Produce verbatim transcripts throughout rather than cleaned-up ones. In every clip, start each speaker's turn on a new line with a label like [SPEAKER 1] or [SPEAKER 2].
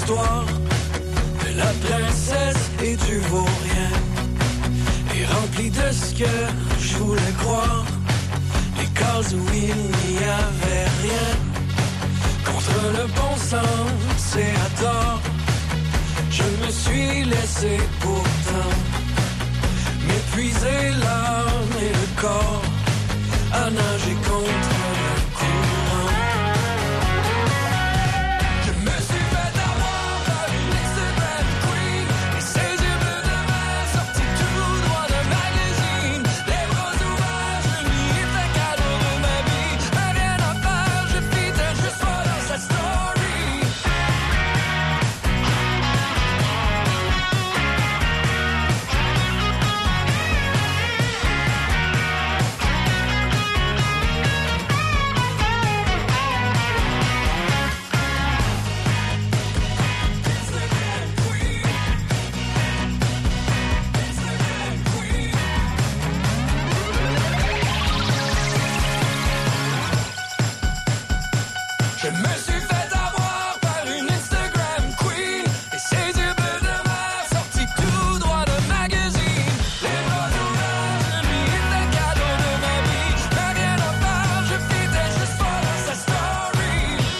[SPEAKER 1] l'histoire de la princesse et du vaurien. Et rempli de ce que je voulais croire, les cases où il n'y avait rien. Contre le bon sens et à tort, je me suis laissé pourtant m'épuiser l'âme et le corps à nager contre le courant. Je me suis fait avoir par une Instagram queen et ses yeux bleus de mer sortis tout droit de magazine. Les bras ouverts, je lui ai fait cadeau de ma vie. Mais rien à faire, je fitais juste follow sa story. Je me suis fait avoir par une Instagram queen et ses yeux bleus de mer sortis tout droit de magazine. Les bras ouverts, je lui ai fait cadeau de ma vie. Mais rien à faire, je fitais juste follow sa story.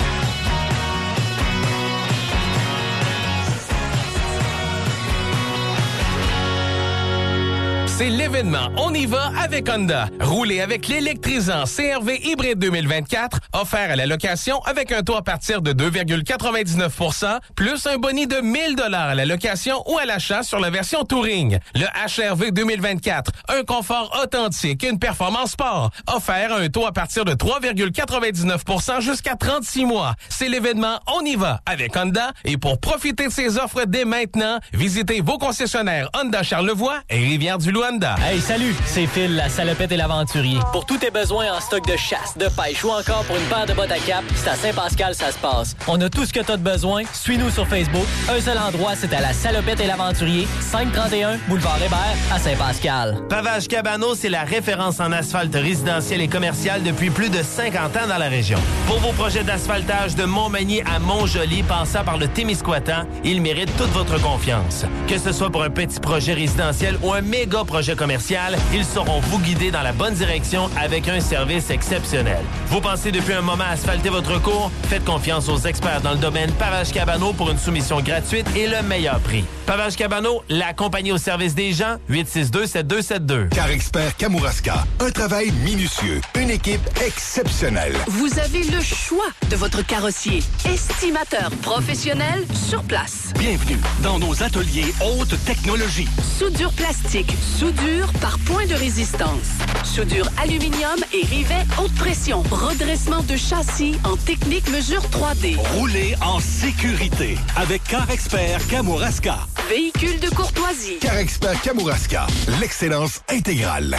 [SPEAKER 2] C'est l'événement On y va avec Honda. Roulez avec l'électrisant C R V hybride deux mille vingt-quatre, offert à la location avec un taux à partir de deux virgule quatre-vingt-dix-neuf pour cent, plus un boni de mille dollars à la location ou à l'achat sur la version Touring. Le H R V deux mille vingt-quatre, un confort authentique, une performance sport, offert à un taux à partir de trois virgule quatre-vingt-dix-neuf pour cent jusqu'à trente-six mois. C'est l'événement On y va avec Honda et pour profiter de ces offres dès maintenant, visitez vos concessionnaires Honda Charlevoix et Rivière-du-Loup Honda.
[SPEAKER 3] Hey, salut, c'est Phil, la salopette et l'aventurier. Pour tous tes besoins en stock de chasse, de pêche ou encore pour une paire de bottes à cap, c'est à Saint-Pascal ça se passe. On a tout ce que t'as de besoin. Suis-nous sur Facebook. Un seul endroit, c'est à la salopette et l'aventurier, cinq cent trente et un Boulevard Hébert à Saint-Pascal.
[SPEAKER 4] Pavage Cabano, c'est la référence en asphalte résidentiel et commercial depuis plus de cinquante ans dans la région. Pour vos projets d'asphaltage de Montmagny à Montjoli, passant par le Témiscouatan, ils méritent toute votre confiance. Que ce soit pour un petit projet résidentiel ou un méga projet commercial, ils sauront vous guider dans la bonne direction avec un service exceptionnel. Vous pensez depuis un moment asphalter votre cours? Faites confiance aux experts dans le domaine Pavage Cabano pour une soumission gratuite et le meilleur prix. Pavage Cabano, la compagnie au service des gens, huit six deux sept deux sept deux.
[SPEAKER 5] Car Expert Kamouraska, un travail minutieux, une équipe exceptionnelle.
[SPEAKER 6] Vous avez le choix de votre carrossier. Estimateur professionnel sur place.
[SPEAKER 7] Bienvenue dans nos ateliers haute technologie.
[SPEAKER 6] Soudure plastique, soudure par point de résistance. Soudure aluminium et rivet haute pression. Redressement de châssis en technique mesure trois D.
[SPEAKER 7] Roulez en sécurité avec Car Expert Kamouraska.
[SPEAKER 6] Véhicule de courtoisie.
[SPEAKER 5] Car Expert Kamouraska, l'excellence intégrale.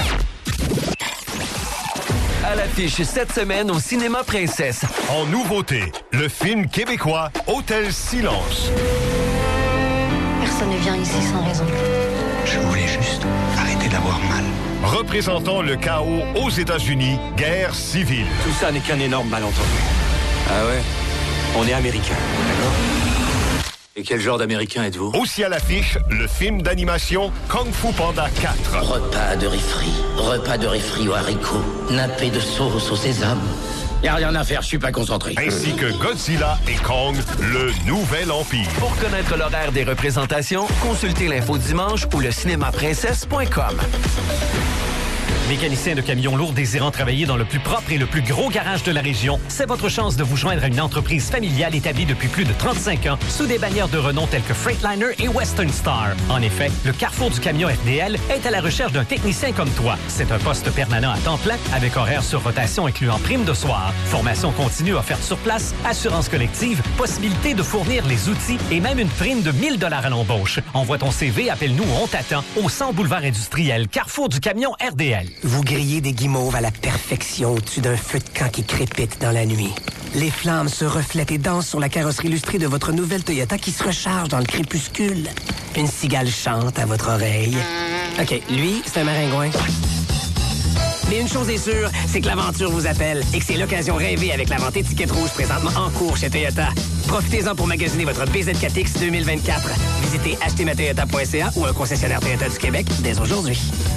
[SPEAKER 8] À l'affiche cette semaine au Cinéma Princesse.
[SPEAKER 9] En nouveauté, le film québécois Hôtel Silence.
[SPEAKER 10] Personne ne vient ici sans raison.
[SPEAKER 11] Je voulais juste arrêter d'avoir mal.
[SPEAKER 9] Représentant le chaos aux États-Unis, guerre civile.
[SPEAKER 11] Tout ça n'est qu'un énorme malentendu. Ah ouais? On est américains, d'accord? Et quel genre d'américain êtes-vous?
[SPEAKER 9] Aussi à l'affiche, le film d'animation Kung Fu Panda quatre.
[SPEAKER 12] Repas de riz frit, repas de riz frit aux haricots, nappé de sauce au sésame.
[SPEAKER 11] Y'a rien à faire, je suis pas concentré.
[SPEAKER 9] Ainsi que Godzilla et Kong, le nouvel empire.
[SPEAKER 8] Pour connaître l'horaire des représentations, consultez l'info dimanche ou le cinéma princesse point com.
[SPEAKER 13] Mécanicien de camions lourds désirant travailler dans le plus propre et le plus gros garage de la région, c'est votre chance de vous joindre à une entreprise familiale établie depuis plus de trente-cinq ans sous des bannières de renom telles que Freightliner et Western Star. En effet, le Carrefour du camion R D L est à la recherche d'un technicien comme toi. C'est un poste permanent à temps plein avec horaire sur rotation incluant prime de soir, formation continue offerte sur place, assurance collective, possibilité de fournir les outils et même une prime de mille dollars à l'embauche. Envoie ton C V, appelle-nous, on t'attend au cent boulevard industriel, Carrefour du camion R D L.
[SPEAKER 14] Vous grillez des guimauves à la perfection au-dessus d'un feu de camp qui crépite dans la nuit. Les flammes se reflètent et dansent sur la carrosserie illustrée de votre nouvelle Toyota qui se recharge dans le crépuscule. Une cigale chante à votre oreille. OK, lui, c'est un maringouin. Mais une chose est sûre, c'est que l'aventure vous appelle et que c'est l'occasion rêvée avec la vente étiquette rouge présentement en cours chez Toyota. Profitez-en pour magasiner votre B Z quatre X deux mille vingt-quatre. Visitez acheter ma toyota point c a ou un concessionnaire Toyota du Québec dès aujourd'hui.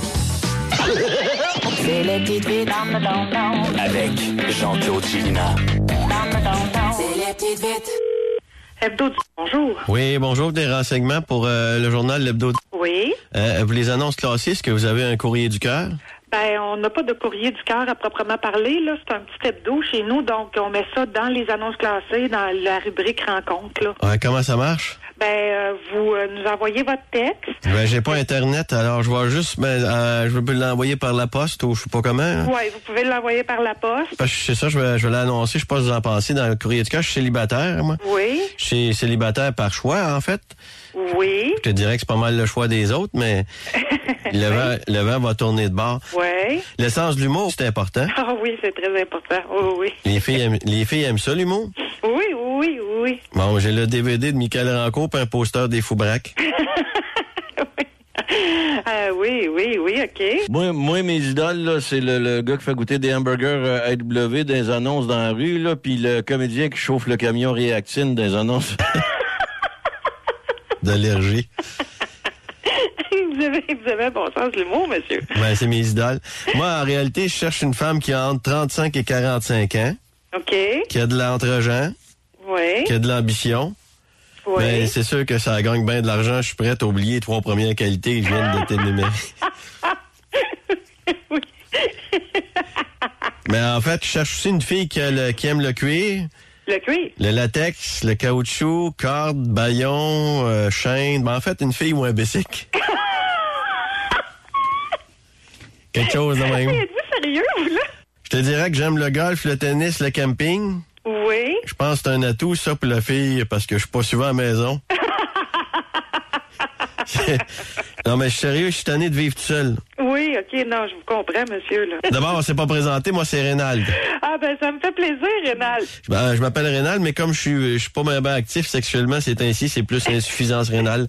[SPEAKER 15] C'est les petites vites
[SPEAKER 16] avec Jean-Claude Chilina.
[SPEAKER 15] C'est les petites vites.
[SPEAKER 17] Hebdo du bonjour.
[SPEAKER 18] Oui, bonjour, des renseignements pour euh, le journal L'Hebdo.
[SPEAKER 17] Oui.
[SPEAKER 18] Euh, vous les annonces classées, est-ce que vous avez un courrier du cœur?
[SPEAKER 17] Ben, on n'a pas de courrier du cœur à proprement parler, là. C'est un petit hebdo chez nous, donc on met ça dans les annonces classées, dans la rubrique rencontre, là.
[SPEAKER 18] Ouais, comment ça marche?
[SPEAKER 17] Ben, euh, vous euh, nous envoyez votre texte.
[SPEAKER 18] Ben, j'ai pas Internet, alors je vais juste, ben, euh, je peux l'envoyer par la poste ou je sais pas comment. Hein?
[SPEAKER 17] Oui, vous pouvez l'envoyer par la poste.
[SPEAKER 18] Parce que c'est ça, je vais, je vais l'annoncer, je sais pas si vous en pensez, dans le courrier du cœur, je suis célibataire, moi.
[SPEAKER 17] Oui.
[SPEAKER 18] Je suis célibataire par choix, en fait.
[SPEAKER 17] Oui.
[SPEAKER 18] Je te dirais que c'est pas mal le choix des autres, mais le, vent, le vent va tourner de bord.
[SPEAKER 17] Oui.
[SPEAKER 18] Le sens de l'humour, c'est important.
[SPEAKER 17] Ah oui, c'est très important. Oui, oui.
[SPEAKER 18] Les filles aiment, les filles aiment ça, l'humour?
[SPEAKER 17] Oui, oui, oui.
[SPEAKER 18] Bon, j'ai le D V D de Michael Rancourt et un poster des Foubraques.
[SPEAKER 17] euh, oui, oui, oui, OK.
[SPEAKER 19] Moi, moi mes idoles, là, c'est le, le gars qui fait goûter des hamburgers euh, A W dans les annonces dans la rue, là, puis le comédien qui chauffe le camion Réactine dans les annonces
[SPEAKER 18] d'allergie.
[SPEAKER 17] Vous avez, vous avez un bon sens de l'humour, monsieur.
[SPEAKER 18] Ben, c'est mes idoles. Moi, en réalité, je cherche une femme qui a entre trente-cinq et quarante-cinq ans.
[SPEAKER 17] OK.
[SPEAKER 18] Qui a de l'entre-gens.
[SPEAKER 17] Oui.
[SPEAKER 18] Qui a de l'ambition.
[SPEAKER 17] Oui.
[SPEAKER 18] Ben, c'est sûr que ça gagne bien de l'argent. Je suis prête à oublier les trois premières qualités que je viens de t'énumérer.
[SPEAKER 17] Oui.
[SPEAKER 18] Mais en fait, je cherche aussi une fille qui, a le, qui aime le cuir.
[SPEAKER 17] Le cuir?
[SPEAKER 18] Le latex, le caoutchouc, corde, baillon, euh, chaîne. Ben, en fait, une fille ou un bicycle. Quelque chose de même.
[SPEAKER 17] Êtes-vous sérieux, vous, là?
[SPEAKER 18] Je te dirais que j'aime le golf, le tennis, le camping.
[SPEAKER 17] Oui.
[SPEAKER 18] Je pense que c'est un atout, ça, pour la fille, parce que je suis pas souvent à la maison. Non, mais je suis sérieux, je suis tanné de vivre tout seul.
[SPEAKER 17] Oui, OK, non, je vous comprends, monsieur, là.
[SPEAKER 18] D'abord, on s'est pas présenté, moi, c'est Rénald.
[SPEAKER 17] Ah, ben, ça me fait plaisir, Rénald.
[SPEAKER 18] Ben, je m'appelle Rénald, mais comme je suis, je suis pas bien ben actif sexuellement, c'est ainsi, c'est plus insuffisance rénale.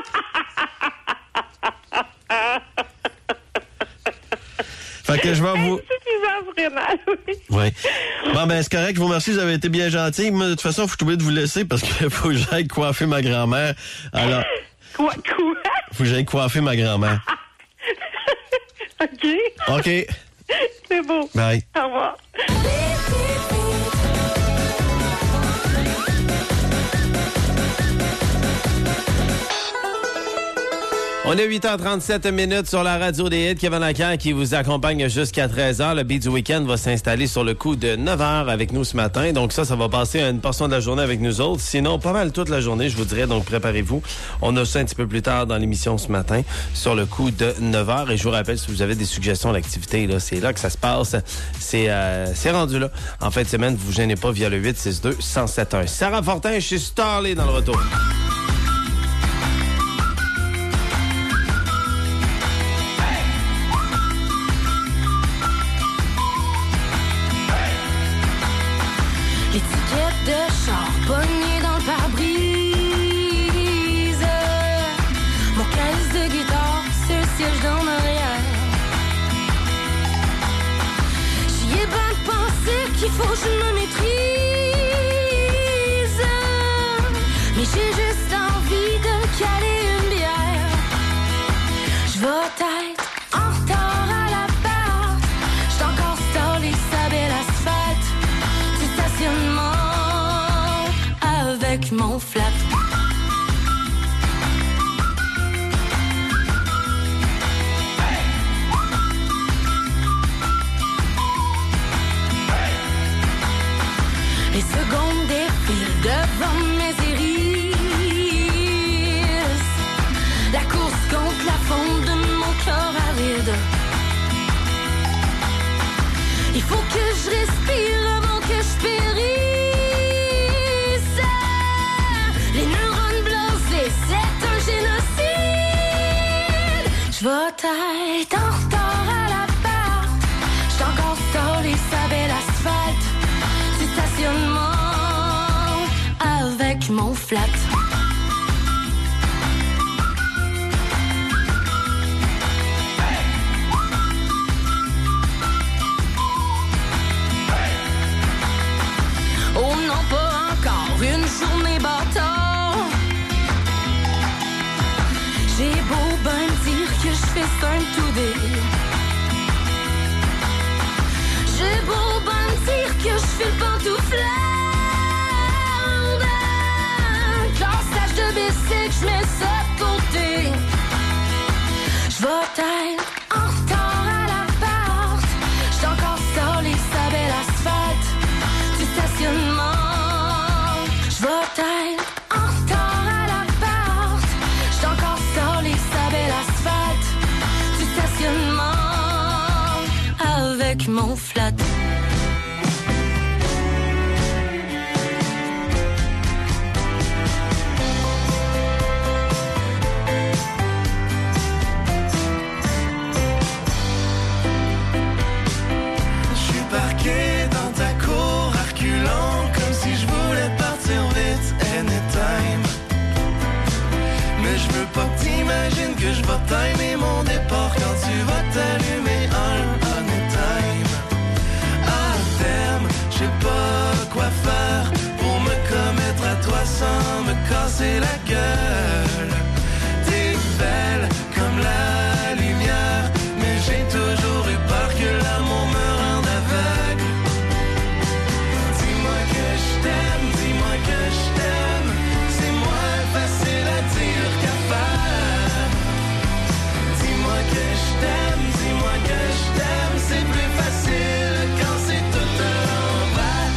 [SPEAKER 18] Fait que je vais vous...
[SPEAKER 17] Insuffisance rénale, oui.
[SPEAKER 18] Oui. Bon, ben, c'est correct, je vous remercie, vous avez été bien gentil. Moi, de toute façon, faut que je t'oublie de vous laisser parce qu'il faut que j'aille coiffer ma grand-mère. Alors...
[SPEAKER 17] Quoi? Quoi?
[SPEAKER 18] Faut que j'aille coiffer ma grand-mère.
[SPEAKER 17] OK.
[SPEAKER 18] OK.
[SPEAKER 17] C'est beau.
[SPEAKER 18] Bye.
[SPEAKER 17] Au revoir.
[SPEAKER 4] On est huit heures trente-sept minutes sur la radio des hits. Kevin Lacan qui vous accompagne jusqu'à treize heures. Le beat du week-end va s'installer sur le coup de neuf heures avec nous ce matin. Donc ça, ça va passer une portion de la journée avec nous autres. Sinon, pas mal toute la journée, je vous dirais. Donc préparez-vous. On a ça un petit peu plus tard dans l'émission ce matin sur le coup de neuf heures. Et je vous rappelle, si vous avez des suggestions d'activités, là, c'est là que ça se passe. C'est euh, c'est rendu là. En fin de semaine, vous vous gênez pas via le huit six deux, un zéro sept un. Sarah Fortin chez Starley dans le retour.
[SPEAKER 15] L'étiquette de char pognée dans le pare-brise. Mon caisse de guitare sur le siège dans l'arrière. J'y ai bien pensé qu'il faut que je me maîtrise. Mais j'ai juste envie de caler une bière. Je vais être en retard à l'appart. J'suis encore stallé sa belle asphalte. Avec mon flat. Les secondes défilent devant mes iris. La course contre la fonte de mon cœur aride. Il faut que je respire avant que je périsse. Les neurones blasés, c'est un génocide. Je vais être en retard à l'appart. J'suis encore stallé sa belle asphalte. Du stationnement avec mon flat. Oh non, pas encore une journée tout dire. J'ai beau ben me dire que je fais le pantouflard. Classage de bicycle, je mets ça de côté. Je vais être en retard à l'appart. J'suis encore sur les sables asphalte du stationnement. Je vais être en retard à l'appart. J'suis encore sur les sables asphalte du stationnement avec mon flat.
[SPEAKER 1] Parqué dans ta cour, reculant comme si je voulais partir vite anytime. Mais je veux pas que t'imagines que je vais timer mon départ quand tu vas t'allumer un anytime. À terme, je sais pas quoi faire pour me commettre à toi sans me casser la gueule. T'es belle comme la lumière, mais j'ai toujours eu peur que l'amour me rende aveugle. Dis-moi que je t'aime, dis-moi que je t'aime. C'est moins facile à dire qu'à faire. Dis-moi que je t'aime, dis-moi que je t'aime. C'est plus facile quand c'est tout à l'envers.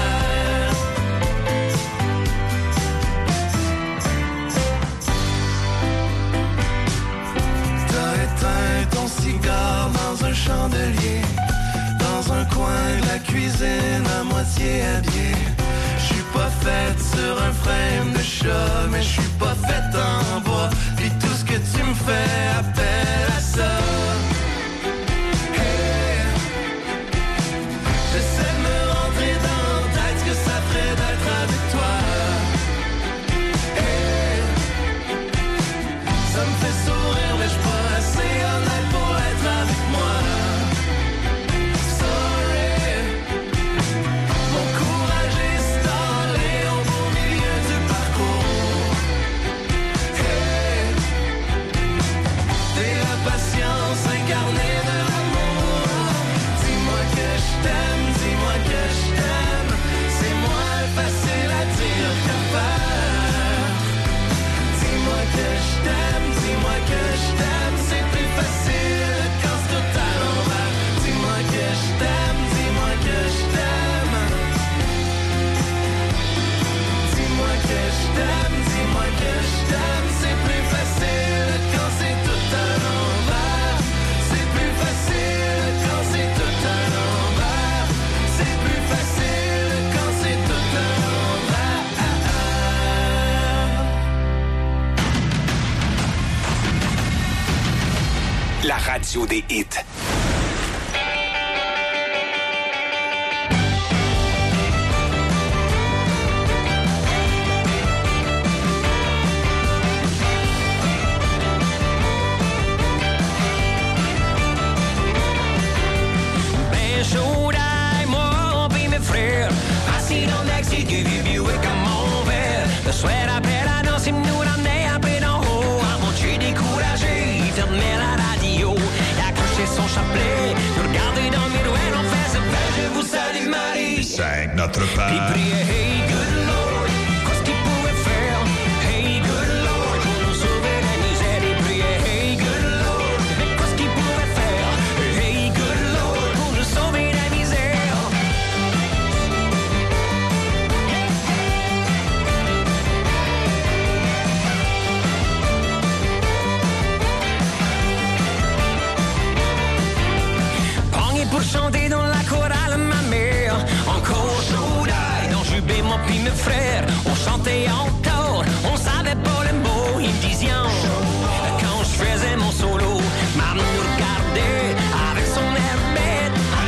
[SPEAKER 1] T'as éteint ton cigare dans un chandelier, dans un coin de la cuisine à moitié habillé. Je suis pas faite sur un frame de chat, mais je suis pas faite en bois. Puis tout ce que tu me fais appelle à ça. Hey, j'essaie de me rentrer dans la tête ce que ça ferait d'être avec toi. Hey, ça me fait sourire, mais je suis pas assez honnête pour être avec moi.
[SPEAKER 7] La radio des hits.
[SPEAKER 1] Ben chaud d'ail, moi pis mes frères, assis dans le taxi du vieux Buick à mon verre. Le soir après la danse, il nous ramenait un peu d'en haut. À mon cul découragé, il fermait la radio. Il accrochait son chapelet, nous regardait dans le miroir, on faisait ben je vous salue Marie.
[SPEAKER 9] Cinq notre père.
[SPEAKER 1] Puis priait hey good Lord, qu'est-ce qu'il pouvait faire? Hey good Lord, pour nous sauver la misère. Il priait hey good Lord, mais qu'est-ce qu'il pouvait faire? Hey good Lord, pour nous sauver la misère. Pogné pour chanter dans la chorale ma mère. Encore chaud d'ail dans jubé mon pis mes frères.